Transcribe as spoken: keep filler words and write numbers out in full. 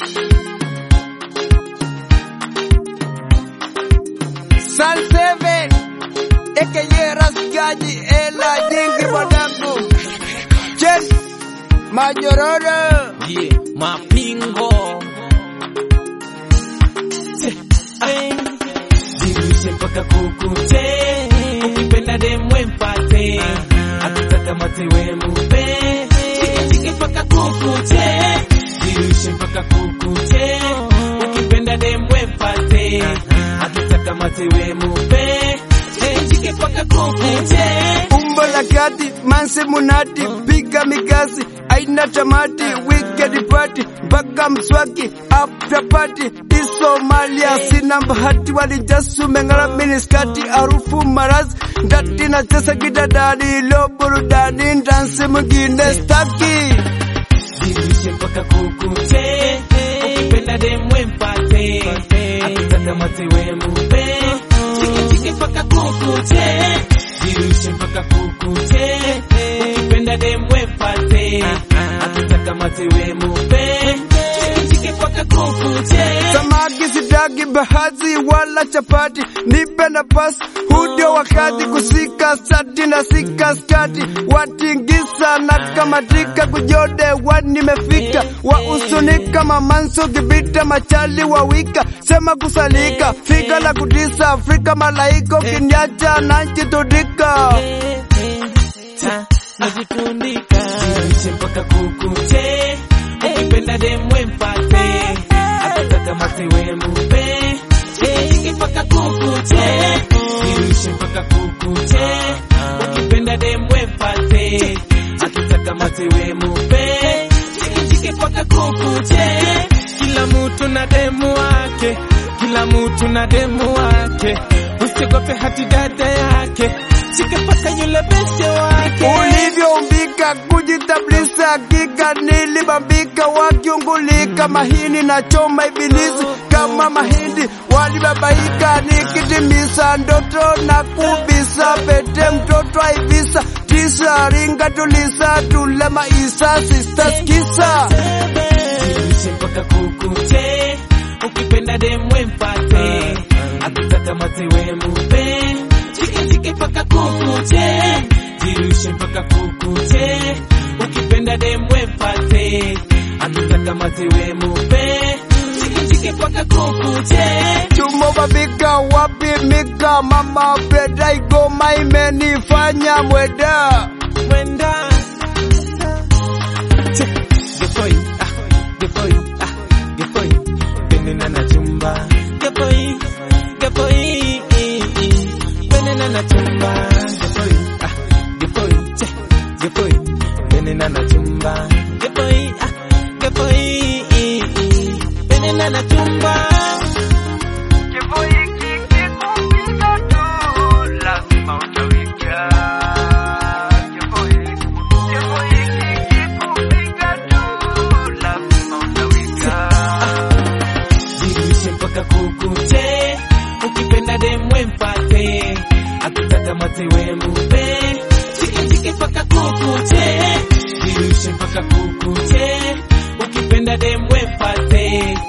Sal seven aka Rasgaji ela jingi mwanangu Chen Mayororo yeah, mapingo Jirishe mpaka kukute ukipenda demwe mpate akitaka matewe mupe chike chike mpaka kukute Jirishe mpaka kukute ukipenda demwe mpate akitaka matewe mupe chike chike mpaka kukute Umbo la kati manse munati piga mikasi aina tamati wicked party mpaka mswaki after party Somalia sina bahati walijasu mengala miniskati arufu marazi ndati na chesa gidadani lo burudani dansi mwingine staki Jirishe mpaka kukute ukipenda demwe mpate akitaka matewe mupe chike chike mpaka kukute Jirishe mpaka kukute ukipenda demwe mpate akitaka matewe mupe chike chike mpaka kukute Samaki sidagi bahazi wala chapati nipe nafasi hudio wakati kusika sati na sika skati watingisa na kamatika kujode wanimefika wa usunika mamanso kibita machali wa wika sema kusalika fika la kutisa Afrika malaiko kinyacha na njitudika najitundika Jirishe mpaka kukute ukipenda demwe mpate akitaka matewe mupe chike chike mpaka kukute Jirishe mpaka kukute ukipenda demwe mpate akitaka matewe mupe chike chike mpaka kukute kila mtu na demu wake kila mtu na demu wake usigope hati dada yake chike mpaka yule beste wake ulivyoumbika kujitablisha kika nilibambika wakiungulika mahini na choma ibilisi kama mahindi walibabaika nikitimisa ndoto na kubisa pete mtoto aivisa tisa ringa tulisa tule maisa sisters kisa Jirishe mpaka kukute ukipenda demwe mpate akitaka matewe mupe chike chike mpaka kukute Jirishe mpaka kukute ukipenda demwe mpate akitaka matewe mupe chike chike mpaka kukute Chumo babika wapi mika mama breda igoma imenifanya mweda mwenda Gepoi, ah, gepoi, ah, gepoi Benena na chumba Gepoi, gepoi Benena na chumba Gepoi, ah, gepoi, che, gepoi Benena na chumba Gepoi, ah, gepoi Benena na chumba Gepoi kiki kupita tu lazima utawika Gepoi, gepoi kiki kupita tu lazima utawika Jirishe mpaka kukute ukipenda demwe mpate akitaka matewe mupe chike chike mpaka kukute Jirishe mpaka kukute ukipenda demwe mpate